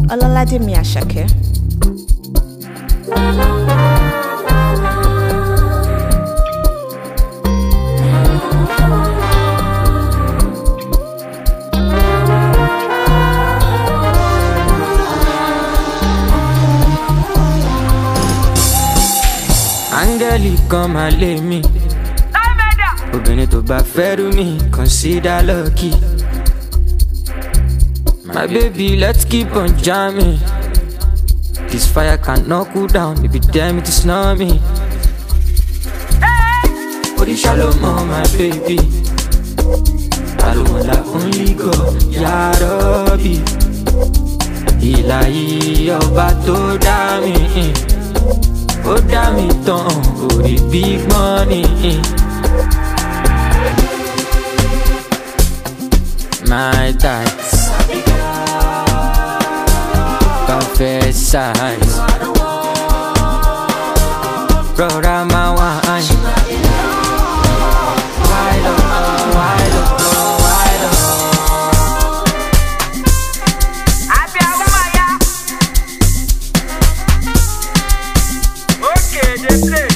Ọlọ́ládèmí Àṣàkẹ́. Angeli come and lay me. Obìnrin tó bá fẹ́ rú mi, consider lucky. My baby, let's keep on jamming. This fire cannot cool down, baby, damn it, it's not me. Body shalom, my baby. Alone only go, Ya Rabbi. Ilahi, ọba tó dá mi. Ó dá mi tán, orí big money. My tights, perfect size. Brother, my wine. Wide up, wide up, wide up. Okay, they play.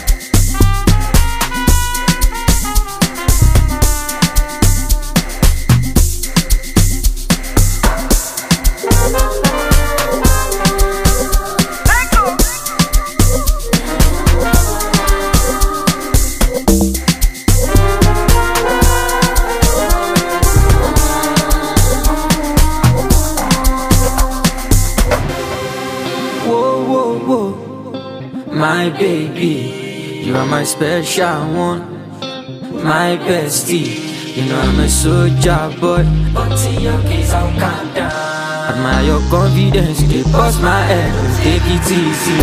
My baby, you are my special one, my bestie. You know I'm a soldier boy, but in your case I'll calm down. Admire your confidence, you bust my head, take it easy.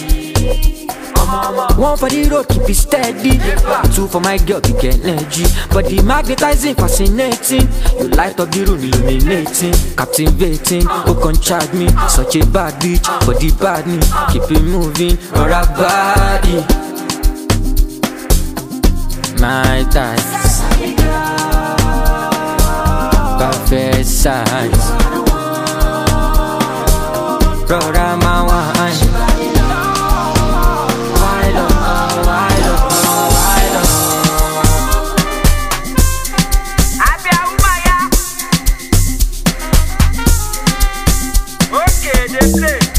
One for the road, keep it steady. Two for my girl, to get energy. But the magnetizing, fascinating. You light up the room, illuminating, captivating. Who can charge me? Such a bad bitch, but the bad me. Keep it moving, or a body. My thighs, perfect size. Brother, my wine. Okay, they play.